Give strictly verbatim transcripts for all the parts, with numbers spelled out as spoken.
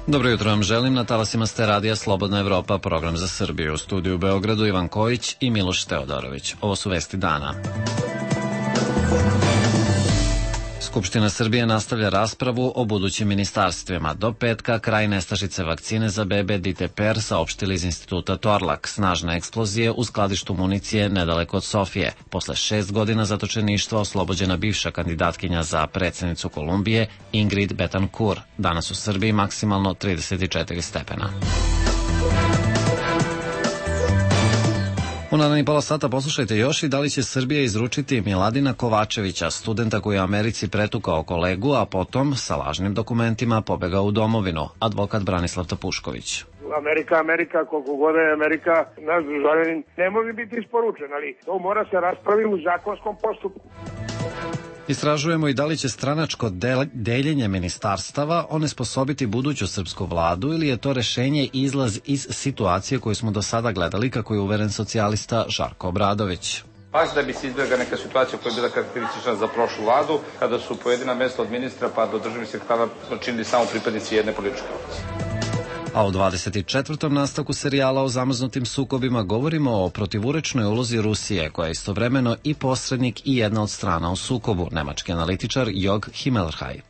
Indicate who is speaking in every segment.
Speaker 1: Dobro jutro vam želim, na talasima ste radija Slobodna Evropa, program za Srbiju. U studiju u Beogradu Ivan Kojić i Miloš Teodorović. Ovo su vesti dana. Skupština Srbije nastavlja raspravu o budućim ministarstvima. Do petka kraj nestašice vakcine za bebe Diteper, saopštili iz instituta Torlak. Snažne eksplozije u skladištu municije nedaleko od Sofije. Posle šest godina zatočeništva oslobođena bivša kandidatkinja za predsjednicu Kolumbije Ingrid Betancourt. Danas u Srbiji maksimalno trideset četiri stepena. U narednih pola sata poslušajte još i da li će Srbija izručiti Miladina Kovačevića, studenta koji je u Americi pretukao kolegu, a potom sa lažnim dokumentima pobegao u domovinu. Advokat Branislav Tapušković.
Speaker 2: Amerika, Amerika, koliko god je Amerika, naš državljanin ne može biti isporučen, ali to mora se raspraviti u zakonskom postupku.
Speaker 1: Istražujemo i da li će stranačko deljenje ministarstava onesposobiti buduću srpsku vladu ili je to rešenje izlaz iz situacije koju smo do sada gledali, kako je uveren socijalista Žarko Obradović.
Speaker 3: Baš da bi se izbjegla neka situacija koja je bila karakteristična za prošlu vladu, kada su pojedina mesta od ministra pa do državnih sekretara činili samo pripadnici jedne političke opcije.
Speaker 1: A u dvadeset četvrtom nastavku serijala o zamrznutim sukobima govorimo o protivurečnoj ulozi Rusije, koja je istovremeno i posrednik i jedna od strana u sukobu, nemački analitičar Jörg Himmelreich.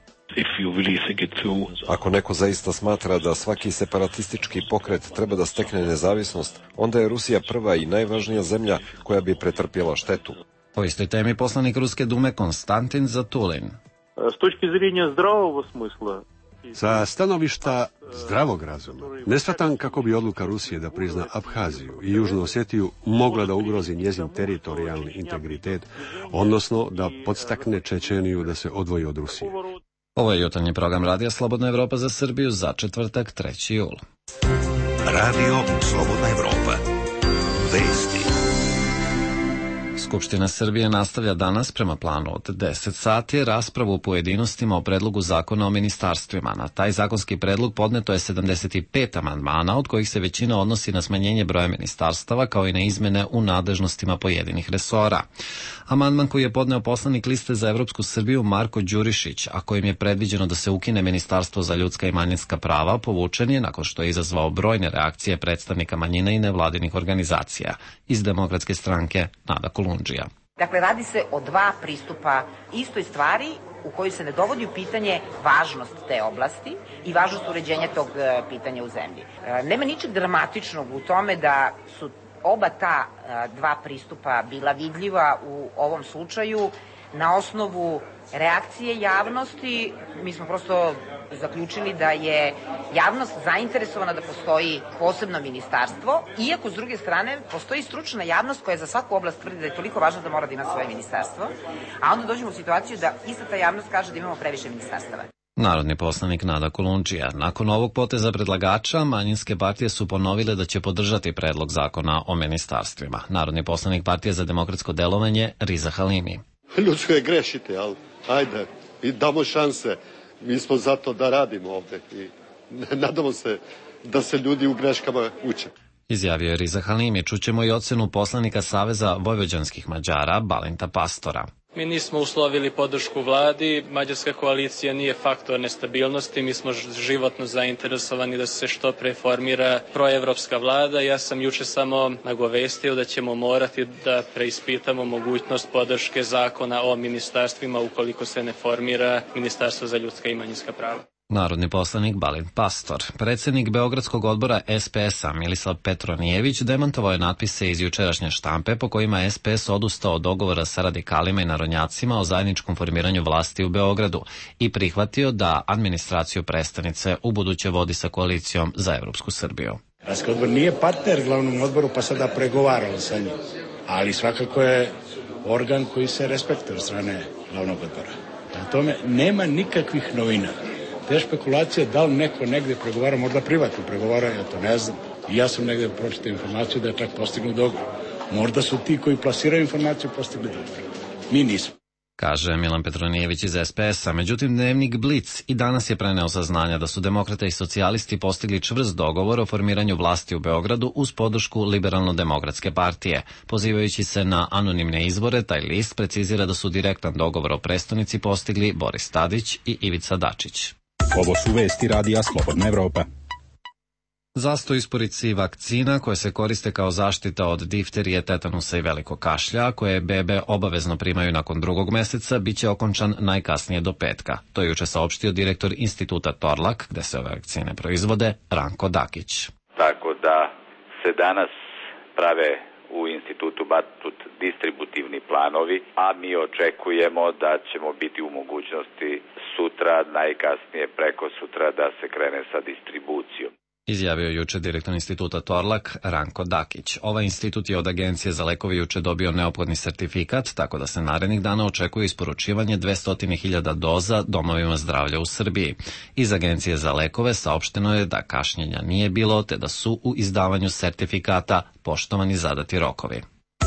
Speaker 4: Ako neko zaista smatra da svaki separatistički pokret treba da stekne nezavisnost, onda je Rusija prva i najvažnija zemlja koja bi pretrpjela štetu.
Speaker 1: O istoj temi poslanik Ruske dume Konstantin Zatulin.
Speaker 5: S točke zrenja zdravog smisla,
Speaker 6: sa stanovišta zdravog razuma, ne shvatam kako bi odluka Rusije da prizna Abhaziju i Južnu Osetiju mogla da ugrozi njezin teritorijalni integritet, odnosno da podstakne Čečeniju da se odvoji od Rusije.
Speaker 1: Ovo je jutarnji program Radija Slobodna Evropa za Srbiju za četvrtak, treći jul.
Speaker 7: Radio Slobodna Evropa. Vesti.
Speaker 1: Skupština Srbije nastavlja danas prema planu od deset sati raspravu u pojedinostima o predlogu zakona o ministarstvima. Na taj zakonski predlog podneto je sedamdeset pet amandmana, od kojih se većina odnosi na smanjenje broja ministarstava kao i na izmene u nadležnostima pojedinih resora. Amandman koji je podneo poslanik Liste za Evropsku Srbiju Marko Đurišić, a kojim je predviđeno da se ukine Ministarstvo za ljudska i manjinska prava, povučen je nakon što je izazvao brojne reakcije predstavnika manjina i nevladinih organizacija. Iz Demokratske stranke Nada Kolundžija.
Speaker 8: Dakle, radi se o dva pristupa istoj stvari u kojoj se ne dovodi u pitanje važnost te oblasti i važnost uređenja tog pitanja u zemlji. Nema ničeg dramatičnog u tome da su oba ta dva pristupa bila vidljiva u ovom slučaju. Na osnovu reakcije javnosti mi smo prosto zaključili da je javnost zainteresovana da postoji posebno ministarstvo, iako s druge strane postoji stručna javnost koja za svaku oblast tvrdi da je toliko važna da mora da ima svoje ministarstvo, a onda dođemo u situaciju da ista ta javnost kaže da imamo previše ministarstava.
Speaker 1: Narodni poslanik Nada Kolundžija. Nakon ovog poteza predlagača, manjinske partije su ponovile da će podržati predlog zakona o ministarstvima. Narodni poslanik Partije za demokratsko delovanje Riza Halimi.
Speaker 9: Ljudsko je grešiti, ali ajde, i damo šanse. Mi smo zato da radimo ovde i nadamo se da se ljudi u greškama uče.
Speaker 1: Izjavio je Riza Halimi. Čućemo i ocenu poslanika Saveza vojvođanskih Mađara Balinta Pastora.
Speaker 10: Mi nismo uslovili podršku vladi, mađarska koalicija nije faktor nestabilnosti, mi smo životno zainteresovani da se što pre formira proevropska vlada. Ja sam juče samo nagovestio da ćemo morati da preispitamo mogućnost podrške zakona o ministarstvima ukoliko se ne formira Ministarstvo za ljudska i manjinska prava.
Speaker 1: Narodni poslanik Balint Pastor. Predsjednik Beogradskog odbora S P S-a Milisav Petronijević demantovao je natpise iz jučerašnje štampe po kojima je S P S odustao od dogovora sa radikalima i narodnjacima o zajedničkom formiranju vlasti u Beogradu i prihvatio da administraciju prestonice ubuduće vodi sa koalicijom za Evropsku Srbiju.
Speaker 11: Gradski odbor nije partner glavnom odboru pa sada pregovarao sa njim, ali svakako je organ koji se respektuje od strane glavnog odbora. Na tome nema nikakvih novina. Te špekulacije da li neko negde pregovara, možda privatno pregovara, ja to ne znam. I ja sam negde pročitao informaciju da je čak postignut dogovor. Možda su ti koji plasiraju informaciju postigli dogovor. Mi nismo.
Speaker 1: Kaže Milan Petronijević iz S P S-a. Međutim, dnevnik Blic i danas je preneo saznanja da su demokrate i socijalisti postigli čvrst dogovor o formiranju vlasti u Beogradu uz podršku Liberalno-demokratske partije. Pozivajući se na anonimne izbore, taj list precizira da su direktan dogovor o prestonici postigli Boris Tadić i Ivica Dačić.
Speaker 12: Ovo su vesti radija Slobodna Evropa.
Speaker 1: Zastoj isporici vakcina koje se koriste kao zaštita od difterije, tetanusa i velikog kašlja, koje bebe obavezno primaju nakon drugog meseca, bit će okončan najkasnije do petka. To je juče saopštio direktor instituta Torlak, gde se ove vakcine proizvode, Ranko Dakić.
Speaker 13: Tako da se danas prave u institutu Batut distributivni planovi, a mi očekujemo da ćemo biti u mogućnosti sutra, najkasnije preko sutra, da se krene sa distribucijom.
Speaker 1: Izjavio juče direktor instituta Torlak, Ranko Dakić. Ovaj institut je od Agencije za lekove juče dobio neophodni sertifikat, tako da se narednih dana očekuje isporučivanje dvesta hiljada doza domovima zdravlja u Srbiji. Iz Agencije za lekove saopšteno je da kašnjenja nije bilo, te da su u izdavanju sertifikata poštovani zadati rokovi.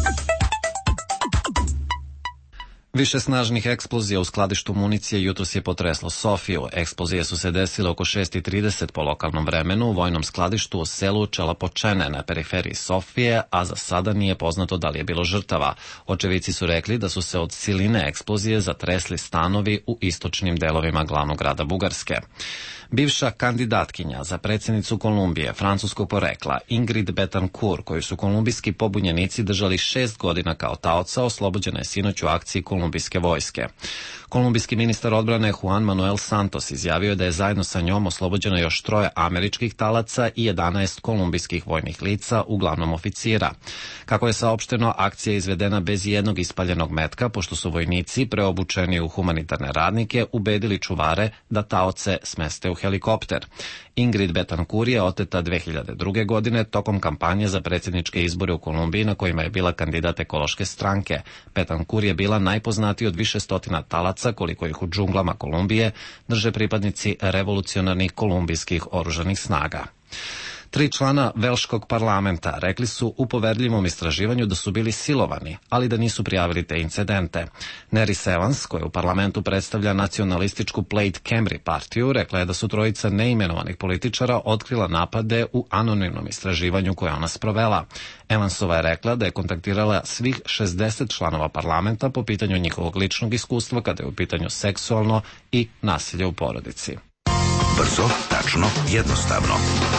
Speaker 1: Više snažnih eksplozija u skladištu municije jutros je potreslo Sofiju. Eksplozije su se desile oko šest i trideset po lokalnom vremenu u vojnom skladištu u selu Čelapočene na periferiji Sofije, a za sada nije poznato da li je bilo žrtava. Očevici su rekli da su se od siline eksplozije zatresli stanovi u istočnim delovima glavnog grada Bugarske. Bivša kandidatkinja za predsjednicu Kolumbije, francuskog porekla, Ingrid Betancourt, koju su kolumbijski pobunjenici držali šest godina kao taoca, oslobođena je sinoć u akciji kolumbijske vojske. Kolumbijski ministar odbrane Juan Manuel Santos izjavio je da je zajedno sa njom oslobođeno još troje američkih talaca i jedanaest kolumbijskih vojnih lica, uglavnom oficira. Kako je saopšteno, akcija je izvedena bez jednog ispaljenog metka, pošto su vojnici, preobučeni u humanitarne radnike, ubedili čuvare da taoce smeste u helikopter. Ingrid Betancourt je oteta dve hiljade druge. godine tokom kampanje za predsjedničke izbore u Kolumbiji na kojima je bila kandidat ekološke stranke. Betancourt je bila najpoznatiji od više stotina talaca, koliko ih u džunglama Kolumbije drže pripadnici revolucionarnih kolumbijskih oružanih snaga. Tri člana velškog parlamenta rekli su u poverljivom istraživanju da su bili silovani, ali da nisu prijavili te incidente. Neris Evans, koja u parlamentu predstavlja nacionalističku Plaid Cymru partiju, rekla je da su trojica neimenovanih političara otkrila napade u anonimnom istraživanju koje ona sprovela. Evansova je rekla da je kontaktirala svih šezdeset članova parlamenta po pitanju njihovog ličnog iskustva kada je u pitanju seksualno i nasilje u porodici.
Speaker 7: Brzo, tačno, jednostavno.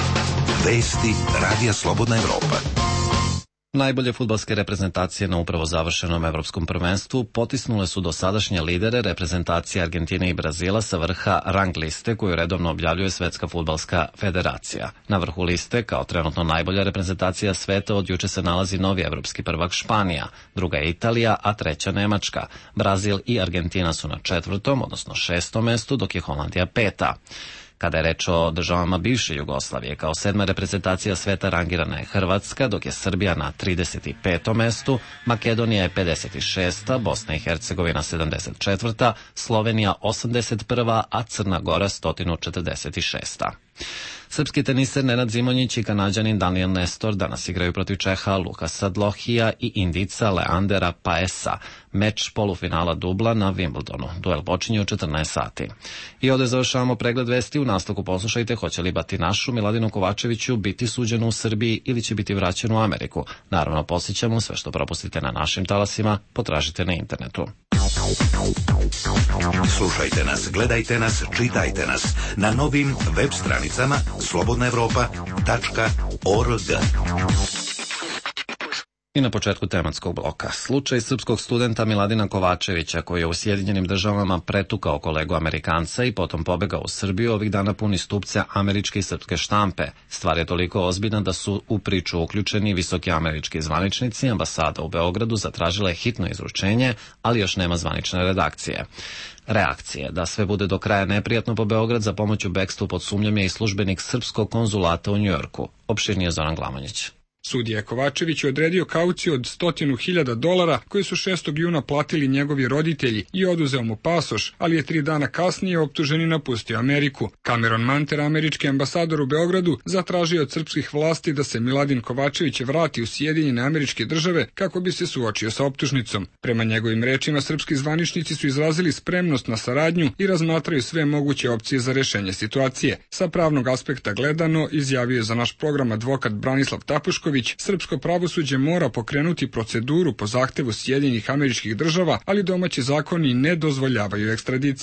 Speaker 7: Vesti radija Slobodna Evropa.
Speaker 1: Najbolje fudbalske reprezentacije na upravo završenom evropskom prvenstvu potisnule su dosadašnje lidere reprezentacije Argentine i Brazila sa vrha rang liste koju redovno objavljuje Svetska fudbalska federacija. Na vrhu liste, kao trenutno najbolja reprezentacija sveta, od juče se nalazi novi evropski prvak Španija, druga je Italija, a treća Nemačka. Brazil i Argentina su na četvrtom, odnosno šestom mestu, dok je Holandija peta. Kada je reč o državama bivše Jugoslavije, kao sedma reprezentacija sveta rangirana je Hrvatska, dok je Srbija na trideset petom mestu, Makedonija je pedeset šesta, Bosna i Hercegovina sedamdeset četvrta, Slovenija osamdeset prva, a Crna Gora sto četrdeset šesta. Srpski teniser Nenad Zimonjić i Kanađanin Daniel Nestor danas igraju protiv Čeha Lukasa Dlohija i Indica Leandera Paesa, meč polufinala dubla na Wimbledonu. Duel počinje u četrnaest sati. I ovdje završavamo pregled vesti. U nastavku poslušajte hoće li batinašu Miladinu Kovačeviću biti suđeno u Srbiji ili će biti vraćen u Ameriku. Naravno, posjećamo sve što propustite na našim talasima, potražite na internetu.
Speaker 7: Slušajte nas, gledajte nas, čitajte nas na novim web stranicama slobodna evropa tačka org.
Speaker 1: I na početku tematskog bloka. Slučaj srpskog studenta Miladina Kovačevića, koji je u Sjedinjenim državama pretukao kolegu Amerikanca i potom pobegao u Srbiju, ovih dana puni stupce američke i srpske štampe. Stvar je toliko ozbiljna da su u priču uključeni visoki američki zvaničnici. Ambasada u Beogradu zatražila je hitno izručenje, ali još nema zvanične redakcije. Reakcije da sve bude do kraja neprijatno po Beograd za pomoć u bekstvu pod sumnjom je i službenik srpskog konzulata u Njujorku. Opširnije Zoran Glamonjić.
Speaker 14: Sudija Kovačević je odredio kauciju od stotinu hiljada dolara koje su šestog juna platili njegovi roditelji i oduzeo mu pasoš, ali je tri dana kasnije optuženi napustio Ameriku. Cameron Manter, američki ambasador u Beogradu, zatražio od srpskih vlasti da se Miladin Kovačević vrati u Sjedinjene Američke Države kako bi se suočio sa optužnicom. Prema njegovim rečima, srpski zvaničnici su izrazili spremnost na saradnju i razmatraju sve moguće opcije za rešenje situacije. Sa pravnog aspekta gledano, izjavio je za naš program advokat Branislav Tapušković, srpsko pravosuđe mora pokrenuti proceduru po zahtevu Sjedinjenih Američkih Država, ali domaći zakoni ne dozvoljavaju ekstradiciju.
Speaker 2: Po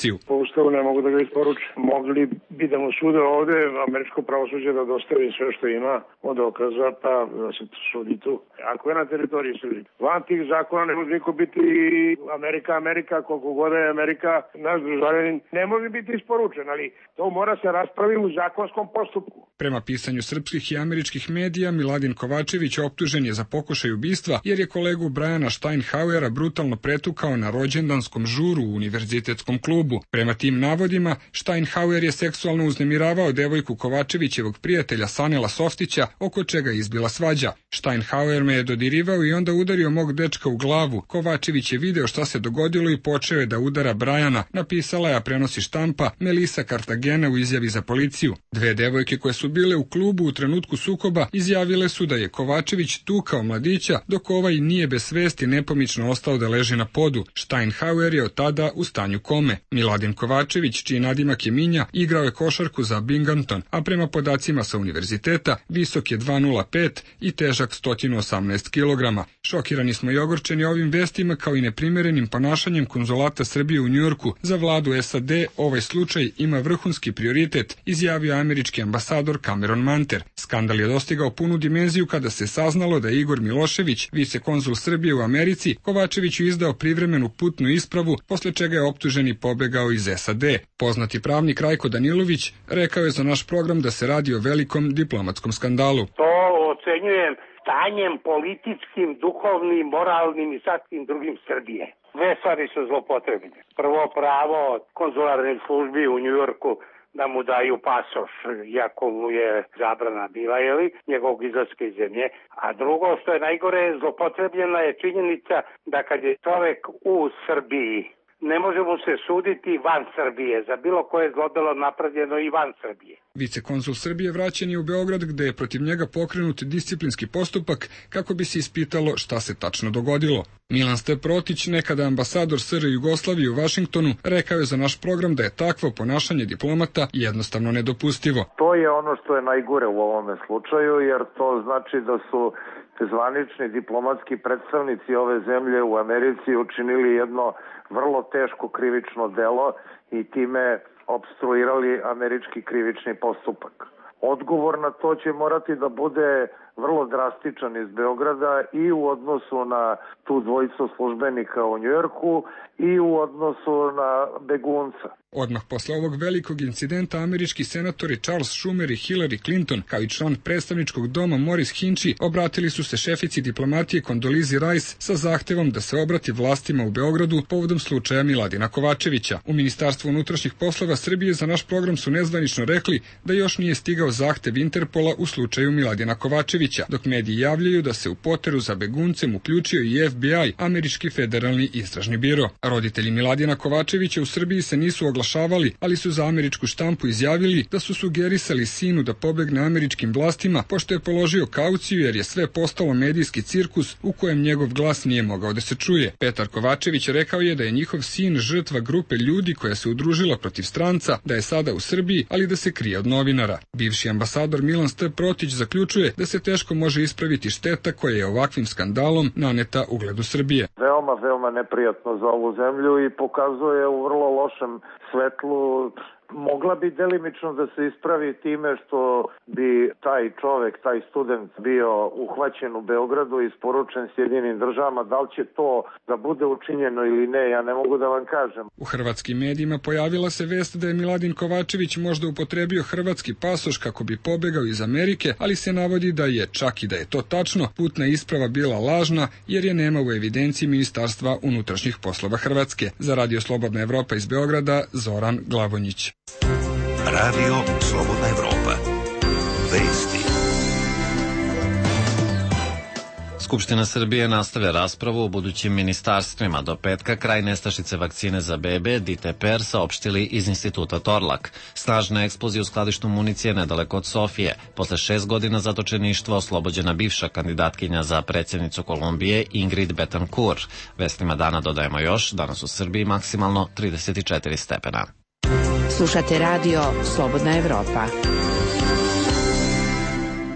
Speaker 2: Ustavu ne mogu da ga isporuče. Mogli bi da mu sude ovde, američko pravosuđe da dostavi sve što ima od dokaza, pa da se sudi tu. Ako je na teritoriji Srbije. Van tih zakona ne može niko biti Amerika, Amerika, koliko god je Amerika, naš državljanin, ne može biti isporučen, ali to mora se raspraviti u zakonskom postupku.
Speaker 14: Prema pisanju srpskih i američkih medija, Miladin Kovačević optužen je za pokušaj ubistva jer je kolegu Briana Steinhauera brutalno pretukao na rođendanskom žuru u univerzitetskom klubu. Prema tim navodima, Steinhauer je seksualno uznemiravao devojku Kovačevićevog prijatelja Sanela Softića, oko čega je izbila svađa. Steinhauer me je dodirivao i onda udario mog dečka u glavu. Kovačević je video šta se dogodilo i počeo je da udara Briana, napisala je, a prenosi štampa, Melisa Cartagena u izjavi za policiju. Dve devojke koje su bile u klubu u trenutku sukoba izjavile su da je Kovačević tukao mladića, dok ovaj nije bez svesti nepomično ostao da leži na podu. Steinhauer je od tada u stanju kome. Miladin Kovačević, čiji nadimak je Minja, igrao je košarku za Binghamton, a prema podacima sa univerziteta visok je dva nula pet i težak sto osamnaest kilograma. Šokirani smo i ogorčeni ovim vestima kao i neprimerenim ponašanjem konzulata Srbije u Njujorku. Za vladu S A D ovaj slučaj ima vrhunski prioritet, izjavio američki ambasador Cameron Manter. Skandal je dostigao punu dimenziju kada se saznalo da je Igor Milošević, vicekonzul Srbije u Americi, Kovačeviću izdao privremenu putnu ispravu, posle čega je optužen i pobegao iz S A D. Poznati pravnik Rajko Danilović rekao je za naš program da se radi o velikom diplomatskom skandalu.
Speaker 15: To ocenjujem stanjem političkim, duhovnim, moralnim i svakim drugim Srbije. Dve stvari su zlopotrebne. Prvo, pravo konzularne službi u Njujorku da mu daju pasoš, iako mu je zabrana bila, jeli, njegovog izlaska iz zemlje. A drugo, što je najgore, zlopotrebljena je činjenica da kad je čovek u Srbiji, ne može mu se suditi van Srbije, za bilo koje zlodelo napravljeno i van Srbije.
Speaker 14: Vicekonzul Srbije vraćen je u Beograd, gde je protiv njega pokrenut disciplinski postupak kako bi se ispitalo šta se tačno dogodilo. Milan Steprotić, nekada ambasador S R Jugoslavije u Vašingtonu, rekao je za naš program da je takvo ponašanje diplomata jednostavno nedopustivo.
Speaker 16: To je ono što je najgore u ovome slučaju, jer to znači da su zvanični diplomatski predstavnici ove zemlje u Americi učinili jedno vrlo teško krivično delo i time opstruirali američki krivični postupak. Odgovor na to će morati da bude vrlo drastičan iz Beograda i u odnosu na tu dvojicu službenika u Njujorku i u odnosu na begunca.
Speaker 14: Odmah posle ovog velikog incidenta američki senatori Charles Schumer i Hillary Clinton, kao i član predstavničkog doma Morris Hinchey, obratili su se šefici diplomatije Kondolizi Rice sa zahtevom da se obrati vlastima u Beogradu povodom slučaja Miladina Kovačevića. U Ministarstvu unutrašnjih poslova Srbije za naš program su nezvanično rekli da još nije stigao zahtev Interpola u slučaju Miladina Kovačevića, dok mediji javljaju da se u poteru za beguncem uključio i F B I, američki federalni istražni biro. Roditelji Miladina Kovačevića u Srbiji se nisu oglašavali, ali su za američku štampu izjavili da su sugerisali sinu da pobegne američkim vlastima, pošto je položio kauciju jer je sve postalo medijski cirkus u kojem njegov glas nije mogao da se čuje. Petar Kovačević rekao je da je njihov sin žrtva grupe ljudi koja se udružila protiv stranca, da je sada u Srbiji, ali da se krije od novinara. Bivši ambasador Milan Steprotić zaključuje da se teško može ispraviti šteta koja je ovakvim skandalom naneta ugledu Srbije.
Speaker 16: Veoma, veoma neprijatno za ovu zemlju i pokazuje u vrlo lošem svetlu. Mogla bi delimično da se ispravi time što bi taj čovek, taj student bio uhvaćen u Beogradu i isporučen Sjedinim državama. Da li će to da bude učinjeno ili ne, ja ne mogu da vam kažem.
Speaker 14: U hrvatskim medijima pojavila se vest da je Miladin Kovačević možda upotrebio hrvatski pasoš kako bi pobegao iz Amerike, ali se navodi da je, čak i da je to tačno, putna isprava bila lažna jer je nema u evidenciji Ministarstva unutrašnjih poslova Hrvatske. Za Radio Slobodna Evropa iz Beograda, Zoran Glavonjić.
Speaker 7: Radio Slobodna Evropa. Vesti.
Speaker 1: Skupština Srbije nastavlja raspravu o budućim ministarstvima. Do petka kraj nestašice vakcine za bebe, D T P R saopštili iz instituta Torlak. Snažna eksplozija u skladištu municije nedaleko od Sofije. Posle šest godina zatočeništva oslobođena bivša kandidatkinja za predsjednicu Kolumbije Ingrid Betancourt. Vestima dana dodajemo još, danas u Srbiji maksimalno trideset četiri stepena.
Speaker 17: Slušate radio Slobodna Evropa.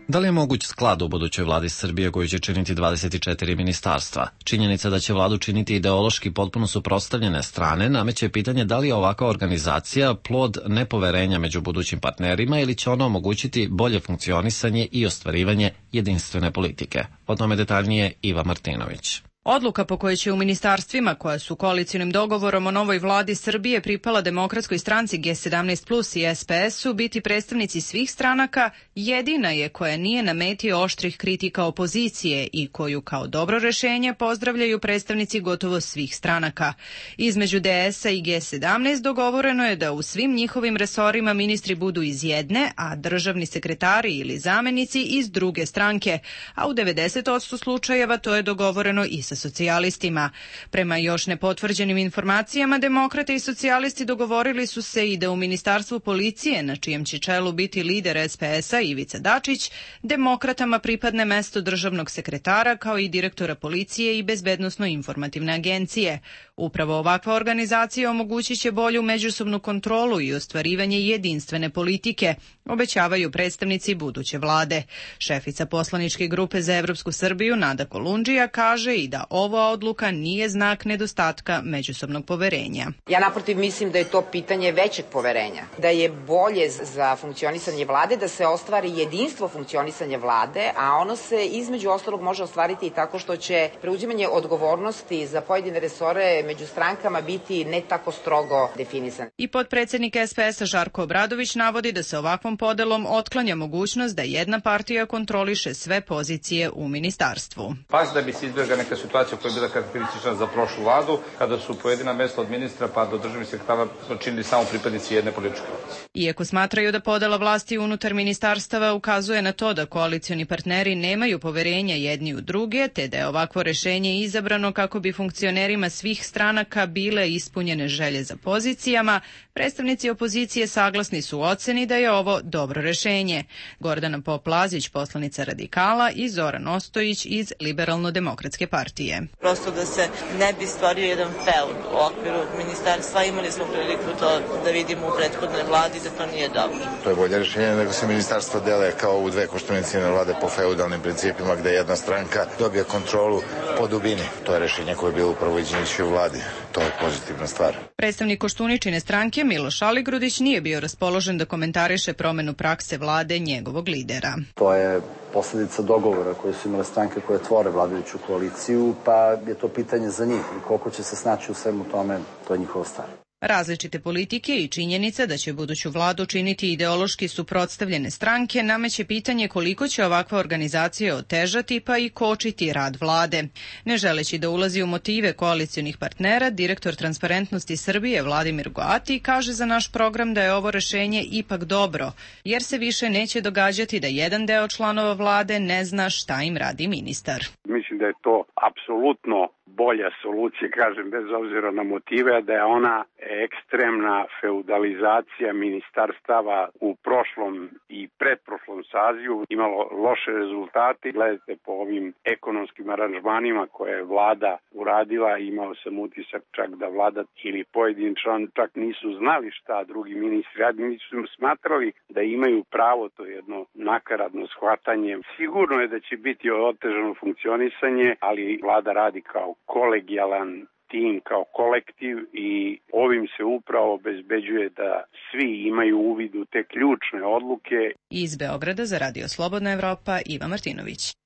Speaker 1: Da li je moguć sklad u budućoj vladi Srbije koju će činiti dvadeset četiri ministarstva? Činjenica da će vladu činiti ideološki potpuno suprotstavljene strane nameće pitanje da li je ovakva organizacija plod nepoverenja među budućim partnerima ili će ona omogućiti bolje funkcionisanje i ostvarivanje jedinstvene politike. O tome detaljnije Iva Martinović.
Speaker 17: Odluka po kojoj će u ministarstvima koja su koalicionim dogovorom o novoj vladi Srbije pripala Demokratskoj stranci G sedamnaest plus i S P S-u biti predstavnici svih stranaka jedina je koja nije na meti oštrih kritika opozicije i koju kao dobro rešenje pozdravljaju predstavnici gotovo svih stranaka. Između D S-a i G sedamnaest dogovoreno je da u svim njihovim resorima ministri budu iz jedne, a državni sekretari ili zamenici iz druge stranke, a u devedeset posto slučajeva to je dogovoreno i sa socijalistima. Prema još nepotvrđenim informacijama, demokrate i socijalisti dogovorili su se i da u Ministarstvu policije, na čijem će čelu biti lider S P S-a Ivica Dačić, demokratama pripadne mesto državnog sekretara kao i direktora policije i bezbednosno-informativne agencije. Upravo ovakva organizacija omogućit će bolju međusobnu kontrolu i ostvarivanje jedinstvene politike, obećavaju predstavnici buduće vlade. Šefica poslaničke grupe za Evropsku Srbiju Nada Kolundžija kaže i da ova odluka nije znak nedostatka međusobnog poverenja.
Speaker 8: Ja naprotiv mislim da je to pitanje većeg poverenja, da je bolje za funkcionisanje vlade, da se ostvari jedinstvo funkcionisanja vlade, a ono se između ostalog može ostvariti i tako što će preuzimanje odgovornosti za pojedine resore među strankama biti ne tako strogo definisan.
Speaker 17: I potpredsednik S P S-a Žarko Obradović navodi da se ovakvom podelom otklanja mogućnost da jedna partija kontroliše sve pozicije u ministarstvu.
Speaker 3: Pas da bi se izbjegla neka situacija koja je bila karakteristična za prošlu vladu, kada su pojedina mesta od ministra pa do državnih sekretara činili samo pripadnici jedne političke opcije.
Speaker 17: Iako smatraju da podela vlasti unutar ministarstava ukazuje na to da koalicioni partneri nemaju poverenja jedni u druge, te da je ovakvo rešenje izabrano kako bi funkcionerima svih stranaka bile ispunjene želje za pozicijama, predstavnici opozicije saglasni su u oceni da je ovo dobro rešenje. Gordana Pop-Lazić, poslanica Radikala, i Zoran Ostojić iz Liberalno-demokratske partije.
Speaker 18: Prosto da se ne bi stvorio jedan feud u okviru ministarstva, imali smo priliku to da vidimo u prethodnoj vladi da to nije dobro.
Speaker 19: To je bolje rešenje nego se ministarstva dele kao u dve koštunicijne vlade po feudalnim principima gde jedna stranka dobije kontrolu po dubini. To je rešenje koje je bilo upravo i Đinđićevoj vladi. To je pozitivna stvar.
Speaker 17: Predstavnik Koštuničine stranke Miloš Aligrudić nije bio raspoložen da komentariše promenu prakse vlade njegovog lidera.
Speaker 20: To je posledica dogovora koje su imale stranke koje tvore vladajuću koaliciju, pa je to pitanje za njih i koliko će se snaći u svemu tome, to je njihova stvar.
Speaker 17: Različite politike i činjenica da će buduću vladu činiti ideološki suprotstavljene stranke nameće pitanje koliko će ovakva organizacija otežati pa i kočiti rad vlade. Ne želeći da ulazi u motive koalicionih partnera, direktor Transparentnosti Srbije Vladimir Goati kaže za naš program da je ovo rešenje ipak dobro, jer se više neće događati da jedan deo članova vlade ne zna šta im radi ministar.
Speaker 21: Mislim da je to apsolutno bolja solucija, kažem, bez obzira na motive, da je ona ekstremna feudalizacija ministarstava u prošlom i pretprošlom sazivu imalo loše rezultate. Gledajte po ovim ekonomskim aranžmanima koje je vlada uradila, imao sam utisak čak da vlada ili pojedin član čak nisu znali šta drugi ministri radi, nisu smatrali da imaju pravo, to jedno nakaradno shvatanje. Sigurno je da će biti otežano funkcionisanje, ali vlada radi kao kolegijalan tim, kao kolektiv i ovim se upravo obezbeđuje da svi imaju uvid u te ključne odluke.
Speaker 17: Iz Beograda za Radio Slobodna Evropa, Iva Martinović.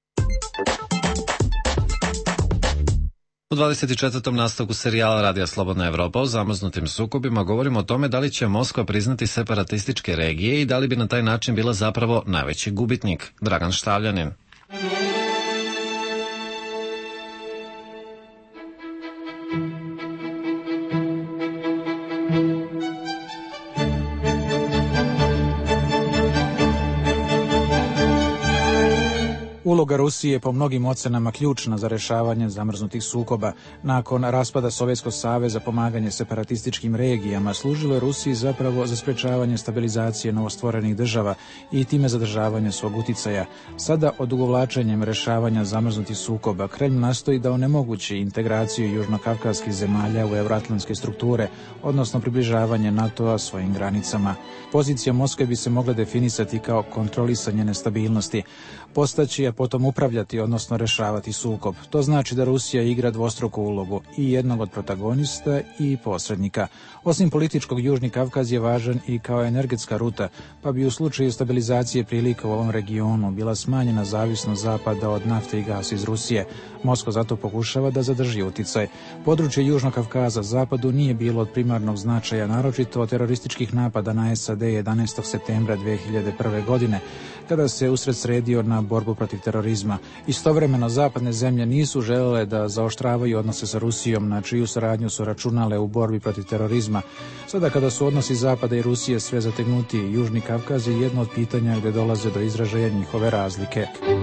Speaker 1: U dvadeset četvrtom nastavku serijala Radija Slobodna Evropa o zamrznutim sukobima govorimo o tome da li će Moskva priznati separatističke regije i da li bi na taj način bila zapravo najveći gubitnik. Dragan Štavljanin.
Speaker 4: Uloga Rusije je po mnogim ocenama ključna za rešavanje zamrznutih sukoba. Nakon raspada Sovjetskog saveza pomaganje separatističkim regijama služilo je Rusiji zapravo za sprečavanje stabilizacije novostvorenih država i time zadržavanje svog uticaja. Sada odugovlačenjem rešavanja zamrznutih sukoba Kremlj nastoji da onemogući integraciju južnokavkazskih zemalja u euroatlantske strukture, odnosno približavanje NATO-a svojim granicama. Pozicija Moskve bi se mogla definisati kao kontrolisanje nestabilnosti, postaći, a potom upravljati, odnosno rešavati sukob. To znači da Rusija igra dvostruku ulogu, i jednog od protagonista i posrednika. Osim političkog, Južni Kavkaz je važan i kao energetska ruta, pa bi u slučaju stabilizacije prilika u ovom regionu bila smanjena zavisnost Zapada od nafte i gasa iz Rusije. Moskva zato pokušava da zadrži uticaj. Područje Južnog Kavkaza Zapadu nije bilo od primarnog značaja, naročito od terorističkih napada na S A D jedanaestog septembra dve hiljade prve. godine, kada se usred sredio na borbu protiv terorizma. Istovremeno, zapadne zemlje nisu želele da zaoštravaju odnose sa Rusijom, na čiju saradnju su računale u borbi protiv terorizma. Sada kada su odnosi Zapada i Rusije sve zategnutiji, Južni Kavkaz je jedno od pitanja gde dolaze do izražaja njihove razlike.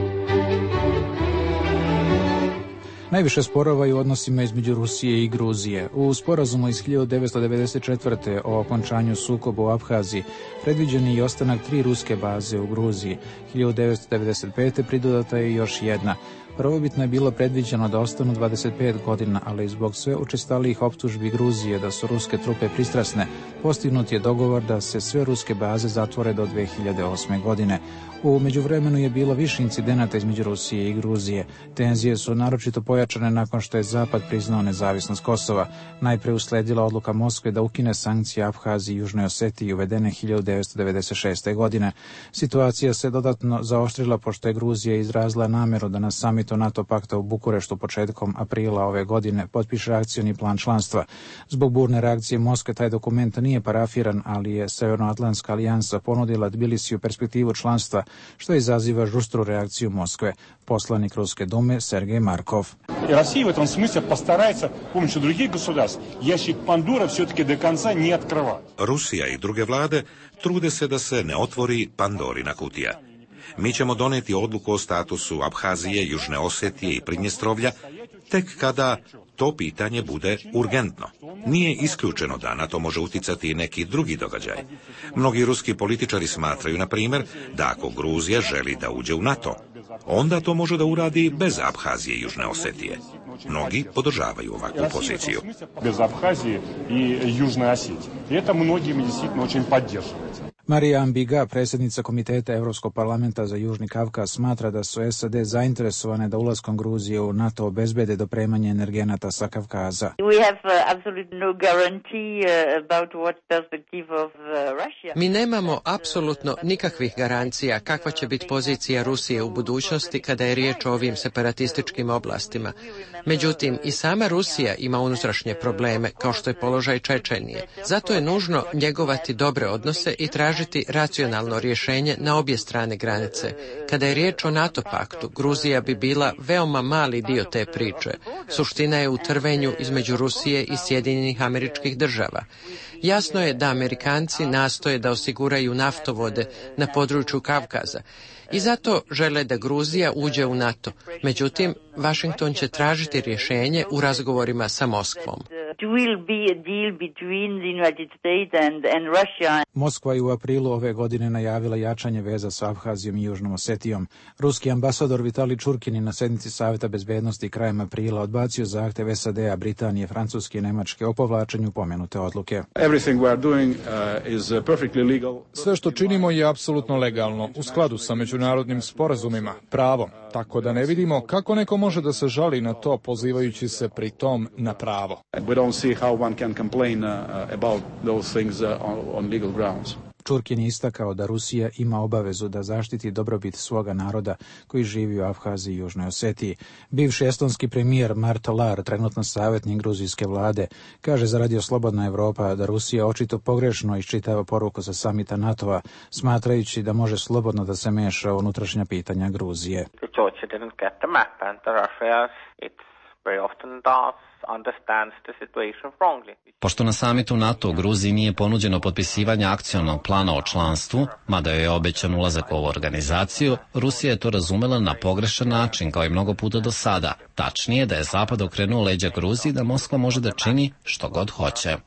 Speaker 4: Najviše sporova je u odnosima između Rusije i Gruzije. U sporazumu iz hiljadu devetsto devedeset četvrte. o okončanju sukoba u Aphaziji predviđen je i ostanak tri ruske baze u Gruziji. hiljadu devetsto devedeset pete. pridodata je još jedna. Prvobitno je bilo predviđeno da ostanu dvadeset pet godina, ali zbog sve učestalijih optužbi Gruzije da su ruske trupe pristrasne, postignut je dogovor da se sve ruske baze zatvore do dve hiljade osme. godine. U međuvremenu je bilo više incidenata između Rusije i Gruzije. Tenzije su naročito pojačane nakon što je Zapad priznao nezavisnost Kosova. Najpre usledila odluka Moskve da ukine sankcije Aphaziji i Južnoj Osetiji uvedene hiljadu devetsto devedeset šeste. godine. Situacija se dodatno zaoštrila pošto je Gruzija izrazila nameru da na samitu NATO pakta u Bukureštu početkom aprila ove godine potpiše akcioni plan članstva. Zbog burne reakcije Moskve taj dokument nije parafiran, ali je Severnoatlantska alijansa ponudila Tbilisiju perspektivu članstva, što izaziva žustru reakciju Moskve. Poslanik Ruske dume Sergej Markov.
Speaker 22: Россия в этом смысле постарается с помощью других государств ящик Пандоры все-таки до конца не открывать.
Speaker 7: Rusija i druge vlade trude se da se ne otvori Pandorina kutija. Mi ćemo doneti odluku o statusu Aphazije, Južne Osetije i Pridnjestrovlja tek kada to pitanje bude urgentno. Nije isključeno da na to može uticati i neki drugi događaj. Mnogi ruski političari smatraju, na primjer, da ako Gruzija želi da uđe u NATO, onda to može da uradi bez Aphazije i Južne Osetije. Mnogi podržavaju ovakvu poziciju.
Speaker 22: Bez Aphazije i Južne Osetije. I to mnogima действительно очень поддерживается.
Speaker 4: Marija Ambiga, predsjednica Komiteta Evropskog parlamenta za Južni Kavkaz, smatra da su S A D zainteresovane da ulaskom Gruzije u NATO obezbede dopremanje energenata sa Kavkaza.
Speaker 23: Mi nemamo apsolutno nikakvih garancija kakva će biti pozicija Rusije u budućnosti kada je riječ o ovim separatističkim oblastima. Međutim, i sama Rusija ima unutrašnje probleme, kao što je položaj Čečenije. Zato je nužno njegovati dobre odnose i tražiti racionalno rješenje na obje strane granice. Kada je riječ o NATO paktu, Gruzija bi bila veoma mali dio te priče. Suština je u trvenju između Rusije i Sjedinjenih Američkih Država. Jasno je da Amerikanci nastoje da osiguraju naftovode na području Kavkaza i zato žele da Gruzija uđe u NATO. Međutim, Vašington će tražiti rješenje u razgovorima sa Moskvom.
Speaker 4: Moskva je u aprilu ove godine najavila jačanje veza sa Aphazijom i Južnom Osetijom. Ruski ambasador Vitali Čurkin na sednici Saveta bezbednosti krajem aprila odbacio zahtev S A D-a, Britanije, Francuske i Nemačke o povlačenju pomenute odluke.
Speaker 24: Sve što činimo je apsolutno legalno, u skladu sa međunarodnim sporazumima, pravom, tako da ne vidimo kako neko može da se žali na to pozivajući se pri tom na pravo.
Speaker 4: Čurkin je istakao da Rusija ima obavezu da zaštiti dobrobit svoga naroda koji živi u Aphaziji i Južnoj Osetiji. Bivši estonski premijer Marto Lar, trenutno savjetnik gruzijske vlade, kaže za Radio Slobodna Evropa da Rusija očito pogrešno iščitava poruku sa samita NATO-a, smatrajući da može slobodno da se meša u unutrašnja pitanja Gruzije.
Speaker 1: Pošto na samitu NATO u Gruziji nije ponuđeno potpisivanje akcionog plana o članstvu, mada joj je obećan ulazak u ovu organizaciju, Rusija je to razumela na pogrešan način, kao i mnogo puta do sada. Tačnije da je Zapad okrenuo leđa Gruziji da Moskva može da čini što god hoće.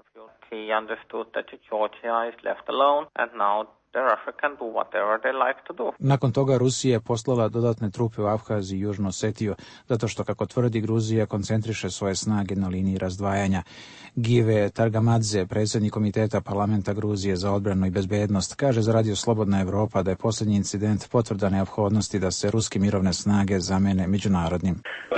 Speaker 4: Nakon toga Rusija je poslala dodatne trupe u Abhaziju i Južnu Osetiju, zato što, kako tvrdi, Gruzija koncentriše svoje snage na liniji razdvajanja. Give Targamadze, predsjednik komiteta parlamenta Gruzije za odbranu i bezbednost, kaže za Radio Slobodna Evropa da je posljednji incident potvrda neophodnosti da se ruske mirovne snage zamene međunarodnim.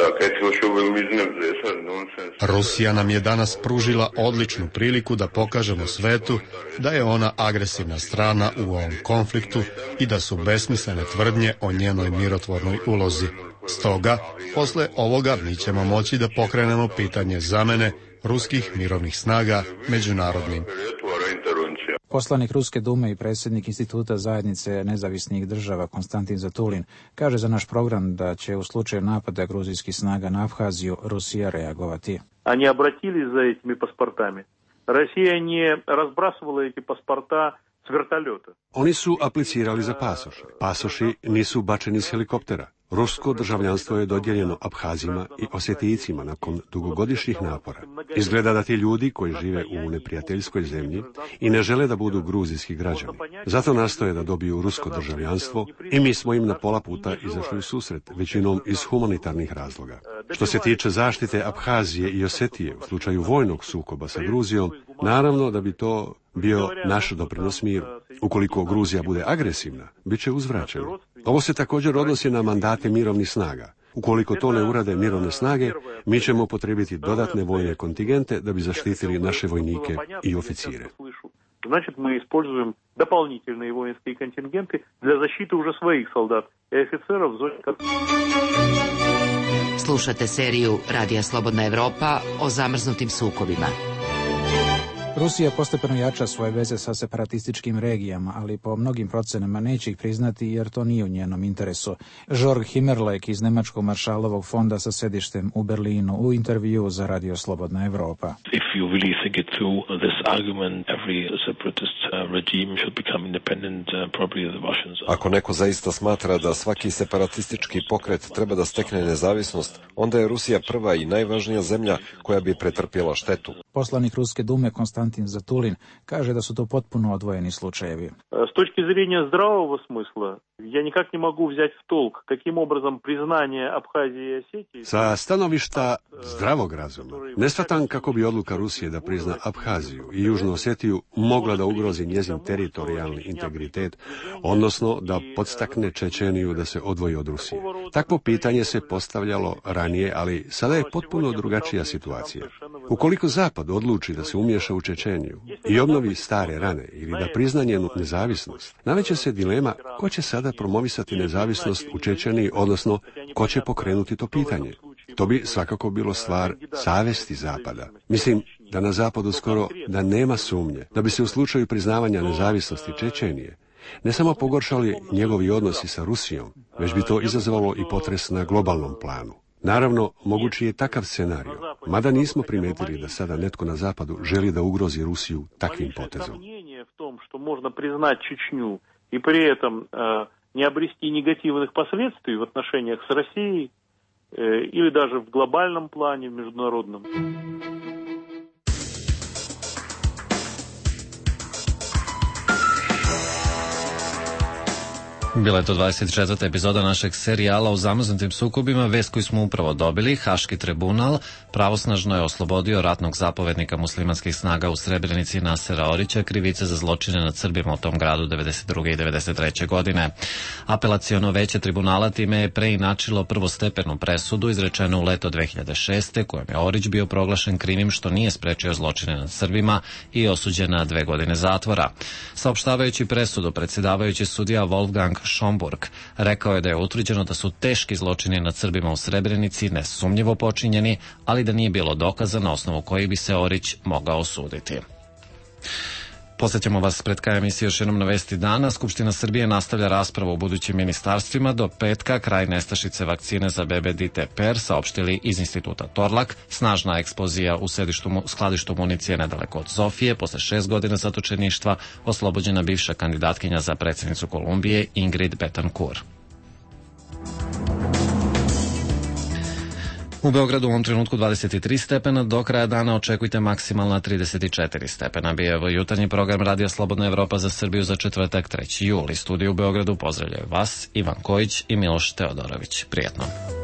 Speaker 5: Rusija nam je danas pružila odličnu priliku da pokažemo svetu da je ona agresivna strana u ovom konfliktu i da su besmislene tvrdnje o njenoj mirotvornoj ulozi. Stoga, posle ovoga mi ćemo moći da pokrenemo pitanje zamene ruskih mirovnih snaga međunarodnim.
Speaker 4: Poslanik Ruske dume i predsjednik Instituta zajednice nezavisnih država Konstantin Zatulin kaže za naš program da će u slučaju napada gruzijskih snaga na Abhaziju Rusija reagovati.
Speaker 6: Они обратились за этими паспортами. Россия не разбрасывала эти паспорта с вертолета.
Speaker 9: Oni su aplicirali za pasoše. Pasoši nisu bačeni s helikoptera. Rusko državljanstvo je dodijeljeno Abhazima i Osetijcima nakon dugogodišnjih napora. Izgleda da ti ljudi koji žive u neprijateljskoj zemlji i ne žele da budu gruzijski građani. Zato nastoje da dobiju rusko državljanstvo i mi smo im na pola puta izašli u susret, većinom iz humanitarnih razloga. Što se tiče zaštite Abhazije i Osetije u slučaju vojnog sukoba sa Gruzijom, naravno da bi to bio naš doprinos miru. Ukoliko Gruzija bude agresivna, bit će uzvraćeno. Ovo se također odnosi na mandate mirovnih snaga. Ukoliko to ne urade mirovne snage, mi ćemo potrebiti dodatne vojne kontingente da bi zaštitili naše vojnike i oficire.
Speaker 6: Значит, мы используем дополнительные воинские контингенты для защиты уже своих солдат и офицеров в зоне.
Speaker 8: Slušate seriju Radija Slobodna Evropa o zamrznutim sukobima.
Speaker 4: Rusija postepeno jača svoje veze sa separatističkim regijama, ali po mnogim procenama neće ih priznati jer to nije u njenom interesu. Georg Himmerleik iz Nemačkog maršalovog fonda sa sedištem u Berlinu u intervju za Radio Slobodna Evropa.
Speaker 10: If you really think it through, this argument, every separatist regime should become independent, probably the Russians.
Speaker 25: Ako neko zaista smatra da svaki separatistički pokret treba da stekne nezavisnost, onda je Rusija prva i najvažnija zemlja koja bi pretrpjela štetu.
Speaker 4: Poslanik Ruske dume Konstantin Zatulin kaže da su to potpuno odvojeni slučajevi.
Speaker 6: С точки зрения здравого смысла, я никак не могу взять в толк, каким образом признание Абхазии и Осетии...
Speaker 9: Sa stanovišta zdravog razuma, ne shvatam kako bi odluka Rusije da prizna Abhaziju i Južnu Osetiju mogla da ugrozi njezin teritorijalni integritet, odnosno da podstakne Čečeniju da se odvoji od Rusije. Takvo pitanje se postavljalo ranije, ali sada je potpuno drugačija situacija. Ukoliko Zapad odluči da se umiješa u Čečeniju i obnovi stare rane ili da prizna njenu nezavisnost, nameće se dilema ko će sada promovisati nezavisnost u Čečeniji, odnosno ko će pokrenuti to pitanje. To bi svakako bilo stvar savesti Zapada. Mislim da na Zapadu skoro da nema sumnje da bi se u slučaju priznavanja nezavisnosti Čečenije ne samo pogoršali njegovi odnosi sa Rusijom, već bi to izazvalo i potres na globalnom planu. Naravno, mogući je takav scenario, mada nismo primetili da sada netko na Zapadu želi da ugrozi Rusiju takvim potezom.
Speaker 6: И при этом э, не обрести негативных последствий в отношениях с Россией э, или даже в глобальном плане, в международном.
Speaker 1: Bila je to dvadeset četvrta epizoda našeg serijala o zamrznutim sukobima. Vest koju smo upravo dobili, Haški tribunal pravosnažno je oslobodio ratnog zapovednika muslimanskih snaga u Srebrenici Nasera Orića krivice za zločine nad Srbima u tom gradu devedeset druge i devedeset treće godine. Apelaciono veće tribunala time je preinačilo prvostepenu presudu izrečenu u leto dve hiljade šeste kojom je Orić bio proglašen krivim što nije sprečio zločine nad Srbima i osuđen na dve godine zatvora. Saopštavajući presudu, predsjedavajući sudija Wolfgang Schomburg rekao je da je utvrđeno da su teški zločini nad Srbima u Srebrenici nesumnjivo počinjeni, ali da nije bilo dokaza na osnovu kojih bi se Orić mogao osuditi. Posjećamo vas pred kraj emisije još jednom na vesti dana. Skupština Srbije nastavlja raspravu o budućim ministarstvima. Do petka kraj nestašice vakcine za bebe dite per, saopštili iz instituta Torlak. Snažna eksplozija u sedištu, skladištu municije nedaleko od Zofije. Posle šest godina zatočeništva oslobođena bivša kandidatkinja za predsjednicu Kolumbije Ingrid Betancourt. U Beogradu u ovom trenutku dvadeset tri stepena, do kraja dana očekujte maksimalna trideset četiri stepena. Bio je jutarnji program Radija Slobodna Evropa za Srbiju za četvrtak treći juli. Studiju u Beogradu pozdravljaju vas Ivan Kojić i Miloš Teodorović. Prijetno.